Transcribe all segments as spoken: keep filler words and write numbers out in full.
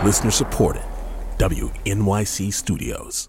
Listener supported. W N Y C Studios.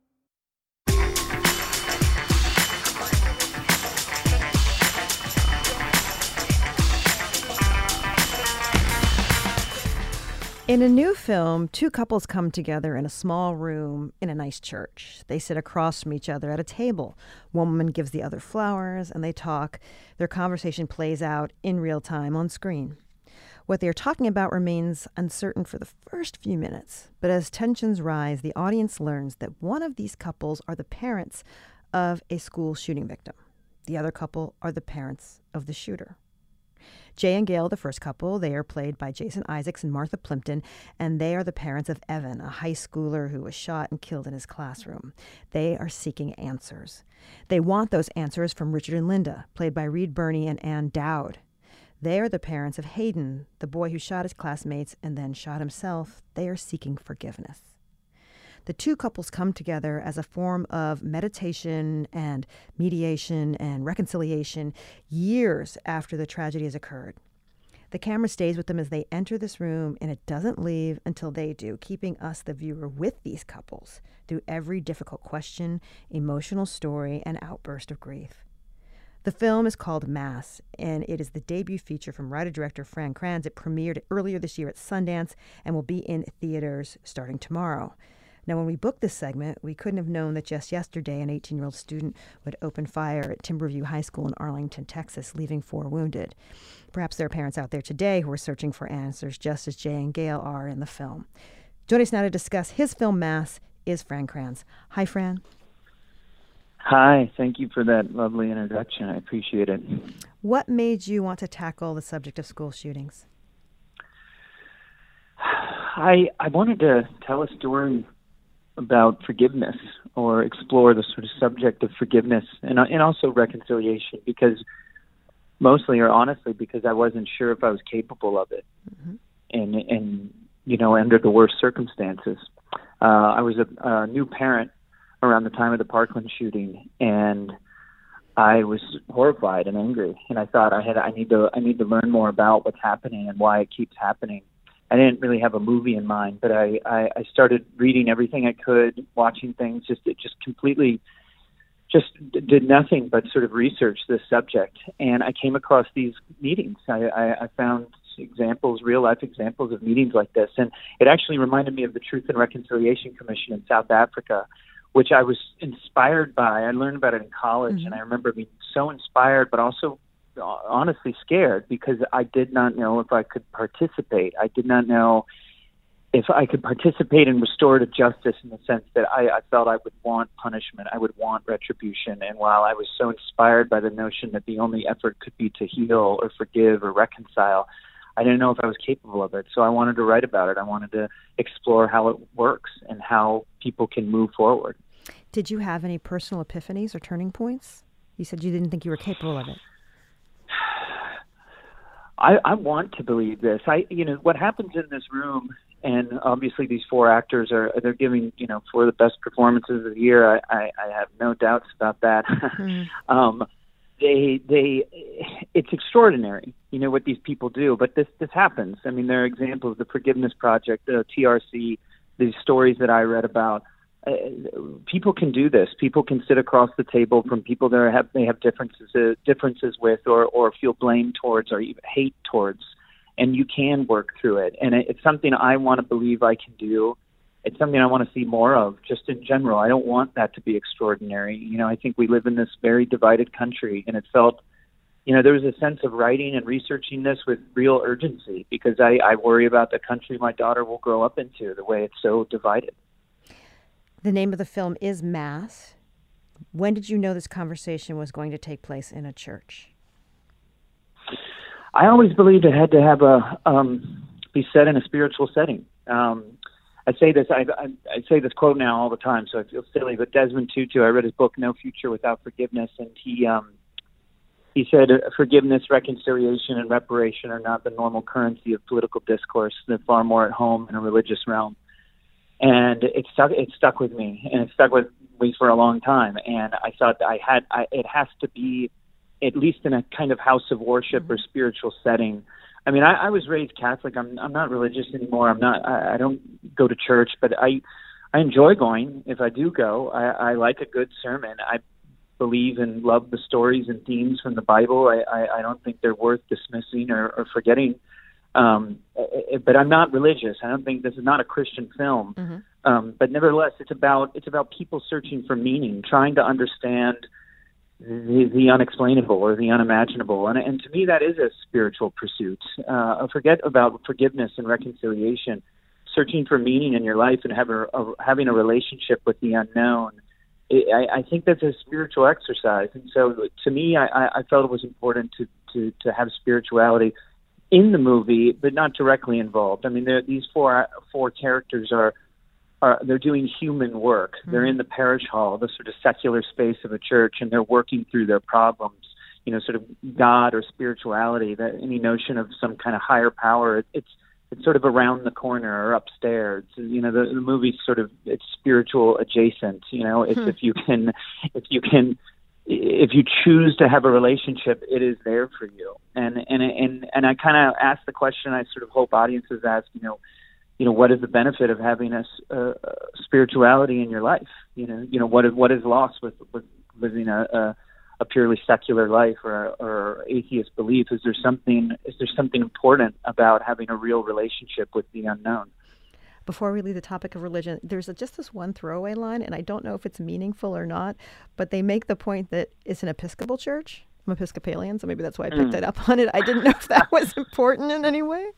In a new film, two couples come together in a small room in a nice church. They sit across from each other at a table. One woman gives the other flowers, and they talk. Their conversation plays out in real time on screen. What they are talking about remains uncertain for the first few minutes, but as tensions rise, the audience learns that one of these couples are the parents of a school shooting victim. The other couple are the parents of the shooter. Jay and Gail, the first couple, they are played by Jason Isaacs and Martha Plimpton, and they are the parents of Evan, a high schooler who was shot and killed in his classroom. They are seeking answers. They want those answers from Richard and Linda, played by Reed Birney and Ann Dowd. They are the parents of Hayden, the boy who shot his classmates and then shot himself. They are seeking forgiveness. The two couples come together as a form of meditation and mediation and reconciliation years after the tragedy has occurred. The camera stays with them as they enter this room, and it doesn't leave until they do, keeping us, the viewer, with these couples through every difficult question, emotional story, and outburst of grief. The film is called Mass, and it is the debut feature from writer-director Fran Kranz. It premiered earlier this year at Sundance and will be in theaters starting tomorrow. Now, when we booked this segment, we couldn't have known that just yesterday an eighteen-year-old student would open fire at Timberview High School in Arlington, Texas, leaving four wounded. Perhaps there are parents out there today who are searching for answers, just as Jay and Gail are in the film. Joining us now to discuss his film Mass is Fran Kranz. Hi, Fran. Hi, thank you for that lovely introduction. I appreciate it. What made you want to tackle the subject of school shootings? I I wanted to tell a story about forgiveness, or explore the sort of subject of forgiveness and and also reconciliation, because mostly, or honestly, because I wasn't sure if I was capable of it, mm-hmm. and and you know, under the worst circumstances. Uh, I was a, a new parent around the time of the Parkland shooting, and I was horrified and angry, and I thought I had I need to I need to learn more about what's happening and why it keeps happening. I didn't really have a movie in mind, but I, I, I started reading everything I could, watching things, just it just completely just did nothing but sort of research this subject. And I came across these meetings. I, I, I found examples, real life examples of meetings like this. And it actually reminded me of the Truth and Reconciliation Commission in South Africa, which I was inspired by. I learned about it in college, mm-hmm. and I remember being so inspired, but also honestly scared, because I did not know if I could participate. I did not know if I could participate in restorative justice, in the sense that I, I felt I would want punishment, I would want retribution. And while I was so inspired by the notion that the only effort could be to heal or forgive or reconcile, I didn't know if I was capable of it. So I wanted to write about it. I wanted to explore how it works and how people can move forward. Did you have any personal epiphanies or turning points? You said you didn't think you were capable of it. I, I want to believe this. I, you know, what happens in this room, and obviously these four actors are, they're giving, you know, four of the best performances of the year. I, I, I have no doubts about that. Mm-hmm. um, they, they, it's extraordinary, you know, what these people do, but this, this happens. I mean, there are examples, the Forgiveness Project, the T R C, these stories that I read about. Uh, people can do this. People can sit across the table from people that have they have differences uh, differences with, or or feel blame towards, or even hate towards, and you can work through it. And it, it's something I want to believe I can do. It's something I want to see more of, just in general. I don't want that to be extraordinary. You know, I think we live in this very divided country, and it felt, you know, there was a sense of writing and researching this with real urgency, because I, I worry about the country my daughter will grow up into, the way it's so divided. The name of the film is Mass. When did you know this conversation was going to take place in a church? I always believed it had to have a um, be set in a spiritual setting. Um, I say this, I, I, I say this quote now all the time, so I feel silly. But Desmond Tutu, I read his book No Future Without Forgiveness, and he um, he said forgiveness, reconciliation, and reparation are not the normal currency of political discourse. They're far more at home in a religious realm. And it stuck. It stuck with me, and it stuck with me for a long time. And I thought I had. I, it has to be, at least in a kind of house of worship mm-hmm. or spiritual setting, I mean, I, I was raised Catholic. I'm I'm not religious anymore. I'm not. I, I don't go to church, but I I enjoy going. If I do go, I, I like a good sermon. I believe and love the stories and themes from the Bible. I I, I don't think they're worth dismissing or, or forgetting. Um, but I'm not religious. I don't think this is not a Christian film. Mm-hmm. Um, but nevertheless, it's about it's about people searching for meaning, trying to understand the, the unexplainable or the unimaginable. And, and to me, that is a spiritual pursuit. Uh, forget about forgiveness and reconciliation. Searching for meaning in your life and have a, a, having a relationship with the unknown. I, I think that's a spiritual exercise. And so to me, I, I felt it was important to, to, to have spirituality in the movie, but not directly involved. I mean, these four four characters are, are they're doing human work. Mm-hmm. They're in the parish hall, the sort of secular space of a church, and they're working through their problems. You know, sort of God or spirituality, that any notion of some kind of higher power, it, it's it's sort of around the corner or upstairs. You know, the, the movie's sort of it's spiritual adjacent. You know, it's hmm. if you can, if you can. If you choose to have a relationship, it is there for you. And and and and I kind of ask the question. I sort of hope audiences ask. You know, you know, what is the benefit of having a, a, a spirituality in your life? You know, you know what is what is lost with, with living a, a a purely secular life or or atheist belief? Is there something? Is there something important about having a real relationship with the unknown? Before we leave the topic of religion, there's a, just this one throwaway line, and I don't know if it's meaningful or not, but they make the point that it's an Episcopal church. I'm Episcopalian, so maybe that's why I picked mm. it up on it. I didn't know if that was important in any way.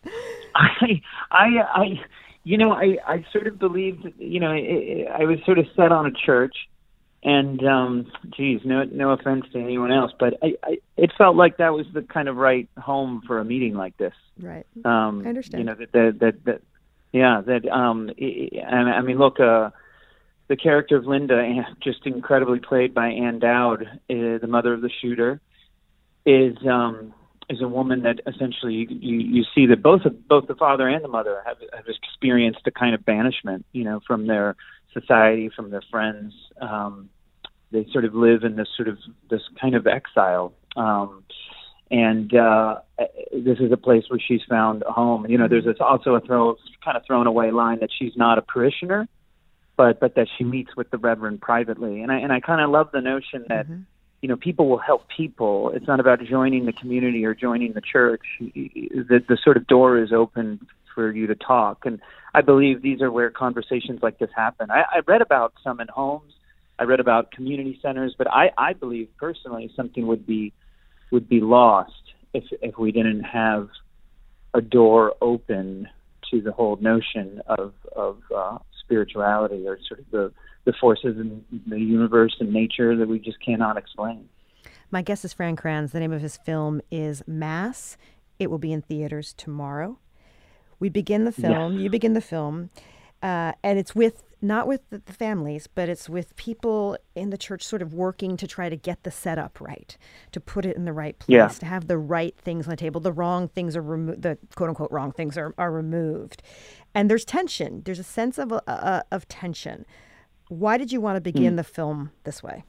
I, I, I you know, I, I sort of believed, you know, I, I was sort of set on a church, and, um, geez, no, no offense to anyone else, but I, I, it felt like that was the kind of right home for a meeting like this. Right. Um, I understand. You know, that, that, that, that Yeah, that um, and I mean, look, uh, the character of Linda, just incredibly played by Ann Dowd, uh, the mother of the shooter, is um, is a woman that essentially you, you, you see that both of, both the father and the mother have, have experienced a kind of banishment, you know, from their society, from their friends. Um, they sort of live in this sort of this kind of exile. Um, And uh, this is a place where she's found a home. You know, there's this also a throw, kind of thrown away line that she's not a parishioner, but but that she meets with the Reverend privately. And I and I kind of love the notion that mm-hmm. you know people will help people. It's not about joining the community or joining the church. The the sort of door is open for you to talk. And I believe these are where conversations like this happen. I, I read about some in homes. I read about community centers, but I, I believe personally something would be. would be lost if if we didn't have a door open to the whole notion of of uh, spirituality or sort of the, the forces in the universe and nature that we just cannot explain. My guest is Fran Kranz. The name of his film is Mass. It will be in theaters tomorrow. We begin the film. Yes. You begin the film, uh, and it's with not with the families, but it's with people in the church sort of working to try to get the setup right, to put it in the right place, yeah. to have the right things on the table. The wrong things are removed, the quote-unquote wrong things are, are removed. And there's tension. There's a sense of uh, of tension. Why did you want to begin mm. the film this way?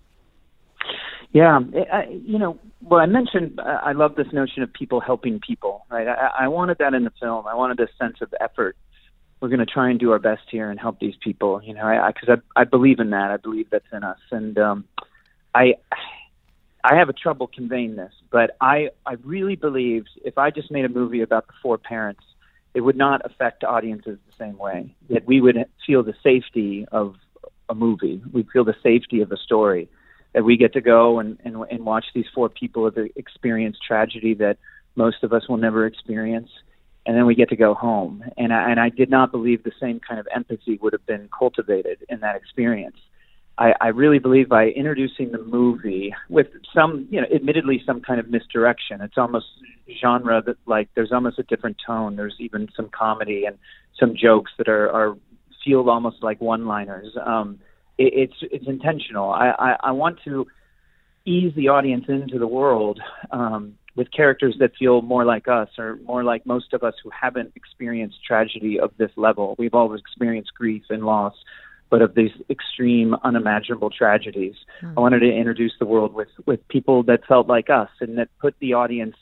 Yeah, I, you know, well, I mentioned uh, I love this notion of people helping people, right? I, I wanted that in the film. I wanted this sense of effort. We're going to try and do our best here and help these people, you know, I, because I, I, I believe in that. I believe that's in us. And um, I I have a trouble conveying this, but I, I really believed if I just made a movie about the four parents, it would not affect audiences the same way, that we would feel the safety of a movie. We'd feel the safety of a story, that we get to go and, and, and watch these four people have experienced tragedy that most of us will never experience. And then we get to go home. And I, and I did not believe the same kind of empathy would have been cultivated in that experience. I, I really believe by introducing the movie with some, you know, admittedly some kind of misdirection, it's almost genre that like there's almost a different tone. There's even some comedy and some jokes that are, are feel almost like one-liners. Um, it, it's it's intentional. I, I, I want to ease the audience into the world um, with characters that feel more like us or more like most of us who haven't experienced tragedy of this level. We've always experienced grief and loss, but of these extreme, unimaginable tragedies. Mm. I wanted to introduce the world with, with people that felt like us and that put the audience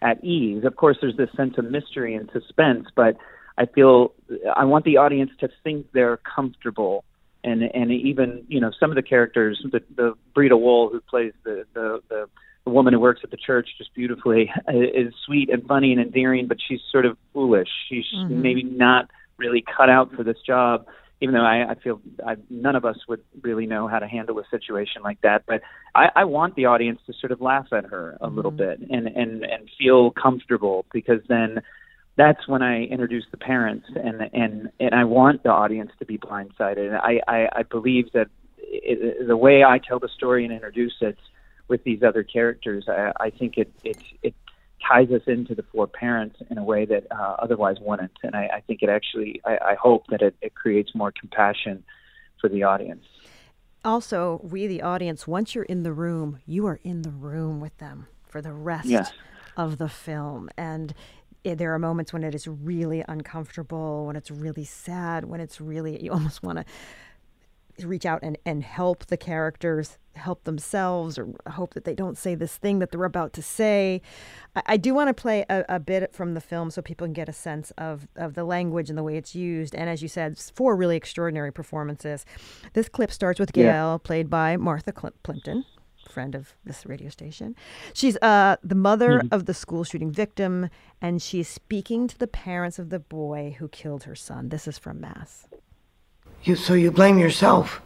at ease. Of course, there's this sense of mystery and suspense, but I feel I want the audience to think they're comfortable. And and even, you know, some of the characters, the, the Brita Wool, who plays the, the, the, the woman who works at the church just beautifully, is sweet and funny and endearing, but she's sort of foolish. She's mm-hmm. maybe not really cut out for this job, even though I, I feel I, none of us would really know how to handle a situation like that. But I, I want the audience to sort of laugh at her a mm-hmm. little bit and, and, and feel comfortable, because then that's when I introduce the parents, and and, and I want the audience to be blindsided. I, I, I believe that it, the way I tell the story and introduce it with these other characters, I, I think it, it it ties us into the four parents in a way that uh, otherwise wouldn't. And I, I think it actually, I, I hope that it, it creates more compassion for the audience. Also, we, the audience, once you're in the room, you are in the room with them for the rest yes. of the film. And there are moments when it is really uncomfortable, when it's really sad, when it's really, you almost want to reach out and, and help the characters, help themselves, or hope that they don't say this thing that they're about to say. I, I do want to play a, a bit from the film so people can get a sense of, of the language and the way it's used. And as you said, four really extraordinary performances. This clip starts with Gail, yeah. played by Martha Cl- Plimpton. Friend of this radio station. She's uh, the mother mm-hmm. of the school shooting victim, and she's speaking to the parents of the boy who killed her son. This is from Mass. You, so you blame yourself?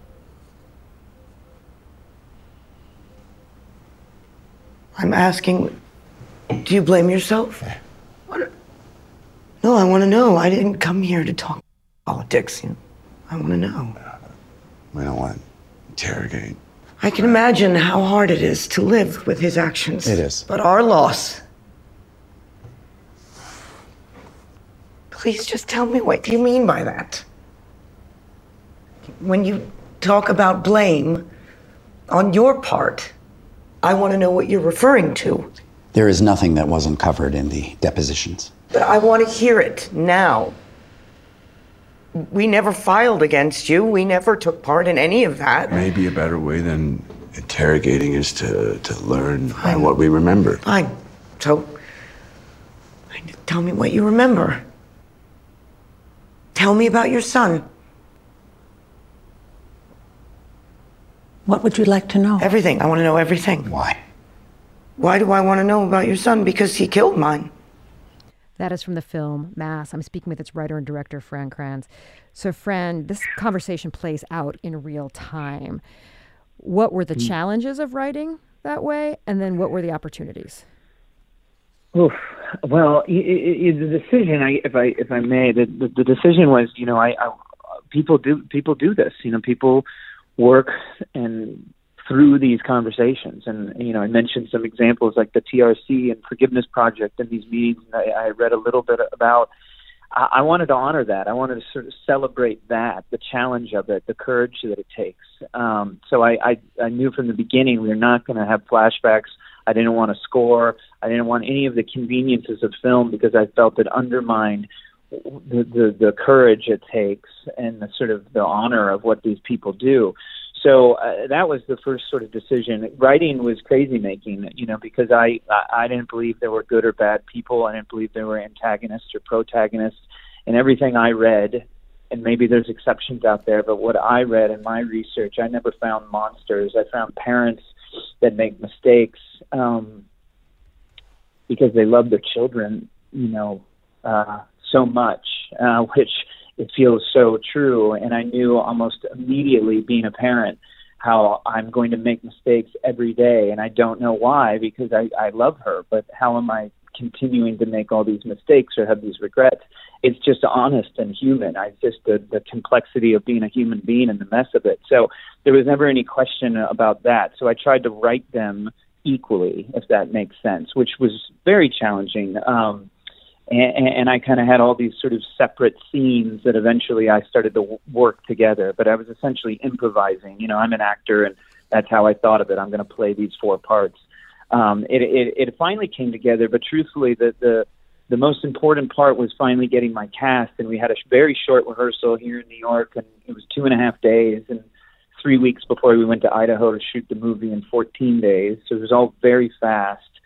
I'm asking, do you blame yourself? What? No, I want to know. I didn't come here to talk politics. You know? I want to know. We don't want to interrogate. I can imagine how hard it is to live with his actions. It is. But our loss... Please just tell me, what do you mean by that? When you talk about blame on your part, I want to know what you're referring to. There is nothing that wasn't covered in the depositions. But I want to hear it now. We never filed against you. We never took part in any of that. Maybe a better way than interrogating is to, to learn uh, what we remember. Fine. So, tell me what you remember. Tell me about your son. What would you like to know? Everything. I want to know everything. Why? Why do I want to know about your son? Because he killed mine. That is from the film Mass. I'm speaking with its writer and director, Fran Kranz. So, Fran, this conversation plays out in real time. What were the mm. challenges of writing that way? And then what were the opportunities? Oof. Well, it, it, the decision, I, if I if I may, the, the, the decision was, you know, I, I people do people do this. You know, people work and through these conversations. And, you know, I mentioned some examples like the T R C and Forgiveness Project and these meetings I, I read a little bit about. I, I wanted to honor that. I wanted to sort of celebrate that, the challenge of it, the courage that it takes. Um, so I, I, I knew from the beginning we were not going to have flashbacks. I didn't want to score. I didn't want any of the conveniences of film because I felt it undermined the, the, the courage it takes and the sort of the honor of what these people do. So uh, that was the first sort of decision. Writing was crazy making, you know, because I, I didn't believe there were good or bad people. I didn't believe there were antagonists or protagonists. And everything I read, and maybe there's exceptions out there, but what I read in my research, I never found monsters. I found parents that make mistakes um, because they love their children, you know, uh, so much, uh, which it feels so true. And I knew almost immediately being a parent how I'm going to make mistakes every day. And I don't know why, because I, I love her, but how am I continuing to make all these mistakes or have these regrets? It's just honest and human. I just, the, the complexity of being a human being and the mess of it. So there was never any question about that. So I tried to write them equally, if that makes sense, which was very challenging. Um, And, and I kind of had all these sort of separate scenes that eventually I started to w- work together. But I was essentially improvising. You know, I'm an actor, and that's how I thought of it. I'm going to play these four parts. Um, it, it, it finally came together. But truthfully, the, the the most important part was finally getting my cast. And we had a very short rehearsal here in New York, and it was two and a half days. And three weeks before we went to Idaho to shoot the movie in fourteen days. So it was all very fast.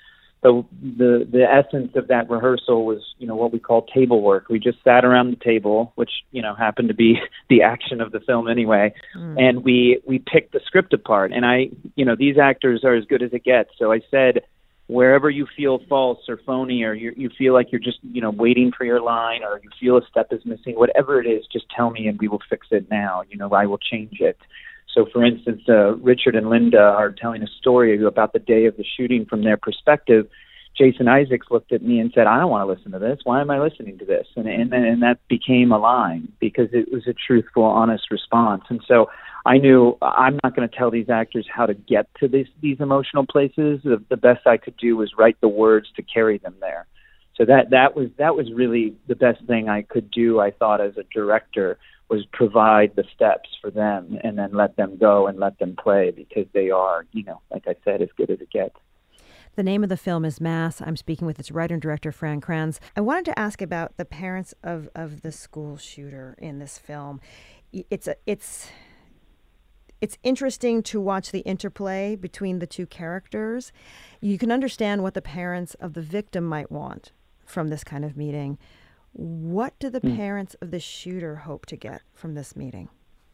the the the essence of that rehearsal was, you know, what we call table work. We just sat around the table, which, you know, happened to be the action of the film anyway, mm. and we we picked the script apart. And I, you know, these actors are as good as it gets. So I said, wherever you feel false or phony, or you you feel like you're just, you know, waiting for your line, or you feel a step is missing, whatever it is, just tell me and we will fix it now. You know, I will change it. So, for instance, uh, Richard and Linda are telling a story about the day of the shooting from their perspective. Jason Isaacs looked at me and said, I don't want to listen to this. Why am I listening to this? And, and, and that became a line because it was a truthful, honest response. And so I knew I'm not going to tell these actors how to get to this, these emotional places. The, the best I could do was write the words to carry them there. So that, that was that was really the best thing I could do, I thought, as a director, was provide the steps for them and then let them go and let them play, because they are, you know, like I said, as good as it gets. The name of the film is Mass. I'm speaking with its writer and director, Fran Kranz. I wanted to ask about the parents of, of the school shooter in this film. It's a, it's it's interesting to watch the interplay between the two characters. You can understand what the parents of the victim might want from this kind of meeting. What do the mm. parents of the shooter hope to get from this meeting?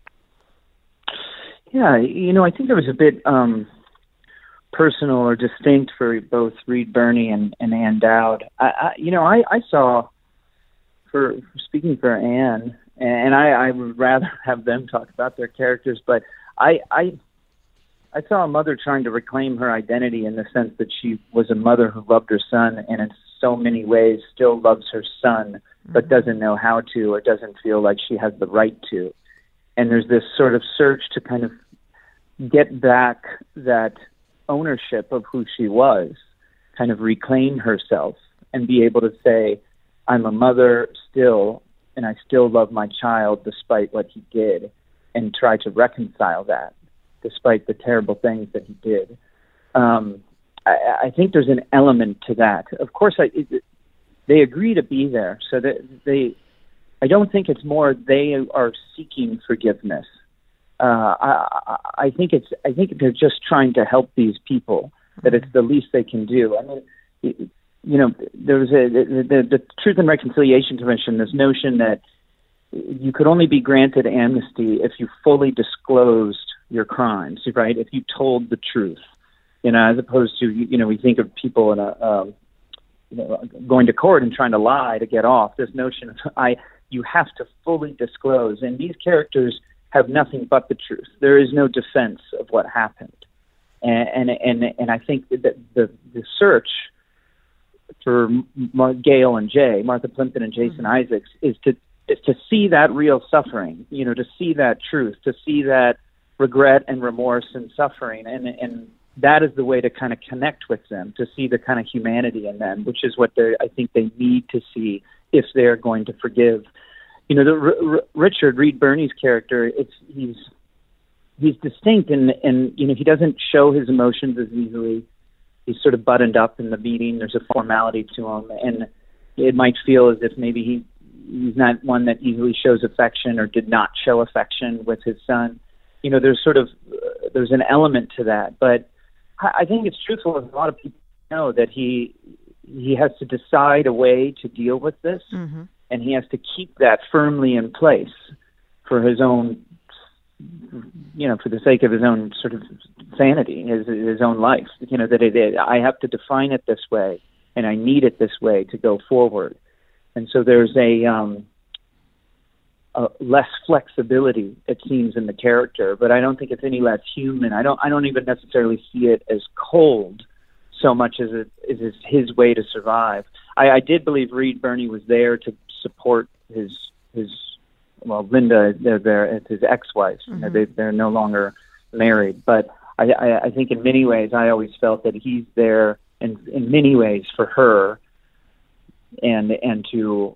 Yeah, you know, I think it was a bit um, personal or distinct for both Reed Birney and, and Ann Dowd. I, I, you know, I, I saw, for, for speaking for Ann, and I, I would rather have them talk about their characters, but I, I, I saw a mother trying to reclaim her identity in the sense that she was a mother who loved her son, and in so many ways still loves her son, but doesn't know how to, or doesn't feel like she has the right to. And there's this sort of search to kind of get back that ownership of who she was, kind of reclaim herself and be able to say, I'm a mother still, and I still love my child despite what he did, and try to reconcile that despite the terrible things that he did. Um, I, I think there's an element to that. Of course, I, it, they agree to be there, so that they. I don't think it's more they are seeking forgiveness. Uh, I, I think it's. I think they're just trying to help these people. That it's the least they can do. I mean, it, you know, there was a the, the, the Truth and Reconciliation Commission. This notion that you could only be granted amnesty if you fully disclosed your crimes, right? If you told the truth, you know, as opposed to, you know, we think of people in a um, you know, going to court and trying to lie to get off. This notion of I, you have to fully disclose, and these characters have nothing but the truth. There is no defense of what happened, and and and, and I think that the the search for Mar- Gail and Jay, Martha Plimpton and Jason mm-hmm. Isaacs, is to is to see that real suffering, you know, to see that truth, to see that regret and remorse and suffering, and and that is the way to kind of connect with them, to see the kind of humanity in them, which is what they I think they need to see if they're going to forgive. You know, the R- Richard Reed Birney's character, it's he's he's distinct, and and you know he doesn't show his emotions as easily. He's sort of buttoned up in the meeting. There's a formality to him, and it might feel as if maybe he he's not one that easily shows affection or did not show affection with his son. You know, there's sort of uh, there's an element to that, but I think it's truthful, as a lot of people know, that he he has to decide a way to deal with this, mm-hmm. and he has to keep that firmly in place for his own, you know, for the sake of his own sort of sanity, his his own life. You know, that it, it, I have to define it this way, and I need it this way to go forward. And so there's a, um, a less flexibility, it seems, in the character, but I don't think it's any less human. I don't I don't even necessarily see it as cold so much as it is his way to survive. I, I did believe Reed Birney was there to support his his well, Linda, they're there, his ex-wife. Mm-hmm. You know, they they're no longer married, but I, I, I think in many ways I always felt that he's there in in many ways for her, and and to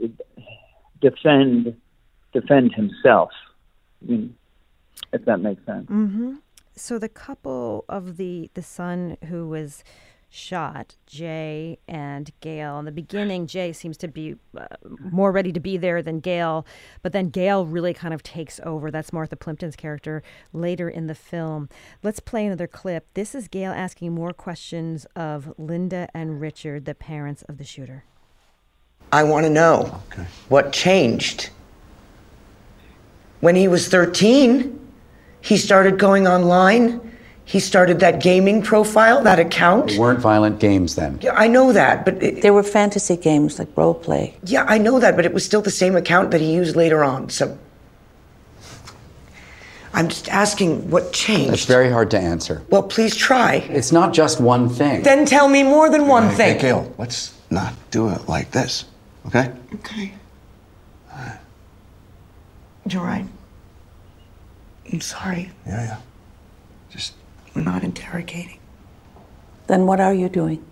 defend defend himself, I mean, if that makes sense. Mm-hmm. So the couple of the the son who was shot, Jay and Gail. In the beginning, Jay seems to be uh, more ready to be there than Gail, but then Gail really kind of takes over. That's Martha Plimpton's character later in the film. Let's play another clip. This is Gail asking more questions of Linda and Richard, the parents of the shooter. I want to know Okay. what changed. When he was thirteen, he started going online. He started that gaming profile, that account. They weren't violent games then. Yeah, I know that, but it, There were fantasy games like role play. yeah, I know that, but it was still the same account that he used later on. So I'm just asking what changed. It's very hard to answer. Well, please try. It's not just one thing. Then tell me more than one Hey, thing. hey, Gail, let's not do it like this, okay? Okay. You're right. I'm sorry. Yeah, yeah. Just We're not interrogating. Then what are you doing?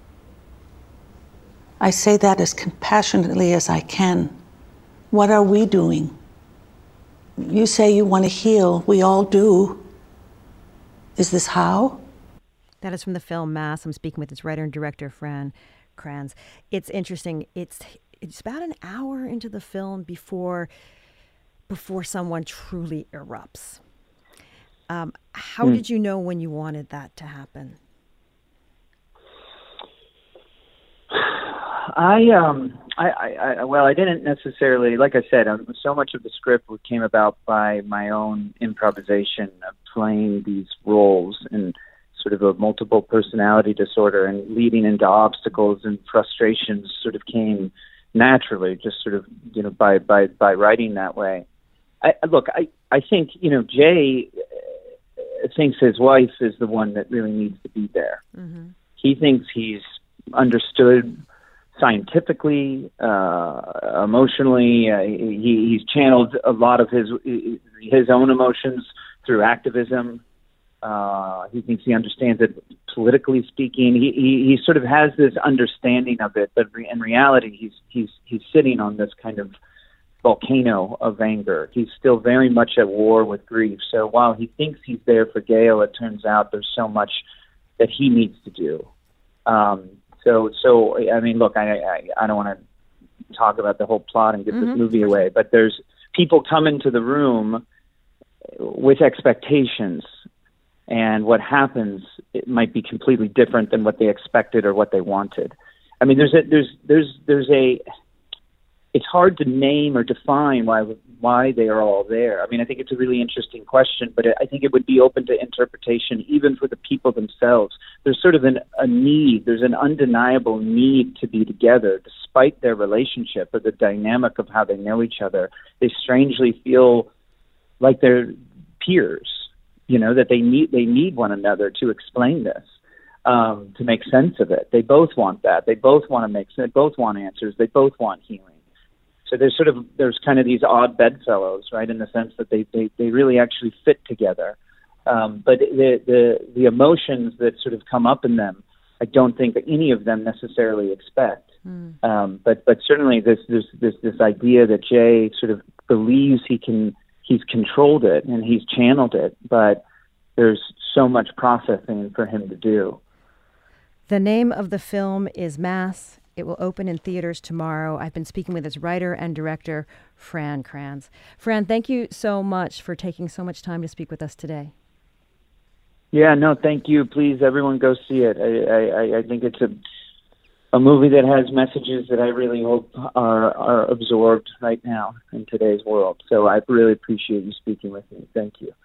I say that as compassionately as I can. What are we doing? You say you want to heal. We all do. Is this how? That is from the film Mass. I'm speaking with its writer and director, Fran Kranz. It's interesting. It's it's about an hour into the film before before someone truly erupts. Um, how Hmm. did you know when you wanted that to happen? I um I, I, I well I didn't necessarily, like I said, um, so much of the script came about by my own improvisation of playing these roles and sort of a multiple personality disorder, and leading into obstacles and frustrations sort of came naturally, just sort of, you know, by by by writing that way. I look, I I think, you know, Jay uh, thinks his wife is the one that really needs to be there. Mm-hmm. He thinks he's understood scientifically, uh, emotionally. Uh, he, he's channeled a lot of his his own emotions through activism. Uh, he thinks he understands it politically speaking. He, he he sort of has this understanding of it, but re- in reality, he's he's he's sitting on this kind of volcano of anger. He's still very much at war with grief. So while he thinks he's there for Gail, it turns out there's so much that he needs to do. Um, so, so I mean, look, I I, I don't want to talk about the whole plot and give Mm-hmm. this movie away, but there's people come into the room with expectations, and what happens, it might be completely different than what they expected or what they wanted. I mean, there's a there's there's there's a it's hard to name or define why why they are all there. I mean, I think it's a really interesting question, but I think it would be open to interpretation even for the people themselves. There's sort of an, a need, there's an undeniable need to be together despite their relationship or the dynamic of how they know each other. They strangely feel like they're peers, you know, that they need they need one another to explain this, um, to make sense of it. They both want that. They both want to make sense. They both want answers. They both want healing. So there's sort of there's kind of these odd bedfellows, right, in the sense that they, they, they really actually fit together. Um, but the, the the emotions that sort of come up in them, I don't think that any of them necessarily expect. Mm. Um, but but certainly this this this this idea that Jay sort of believes he can he's controlled it and he's channeled it, but there's so much processing for him to do. The name of the film is Mass. It will open in theaters tomorrow. I've been speaking with its writer and director, Fran Kranz. Fran, thank you so much for taking so much time to speak with us today. Yeah, no, thank you. Please, everyone go see it. I, I, I think it's a a movie that has messages that I really hope are, are absorbed right now in today's world. So I really appreciate you speaking with me. Thank you.